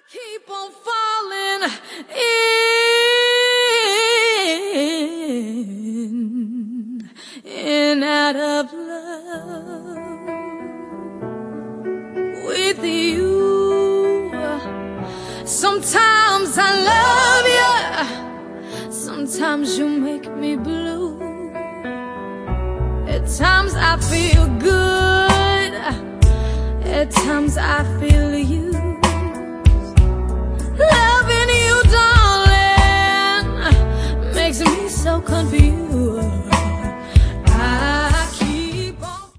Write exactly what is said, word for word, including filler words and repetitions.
keep on falling in, in out of love with you. Sometimes I love you, sometimes you make me blue. At times I feel good, at times I feel you.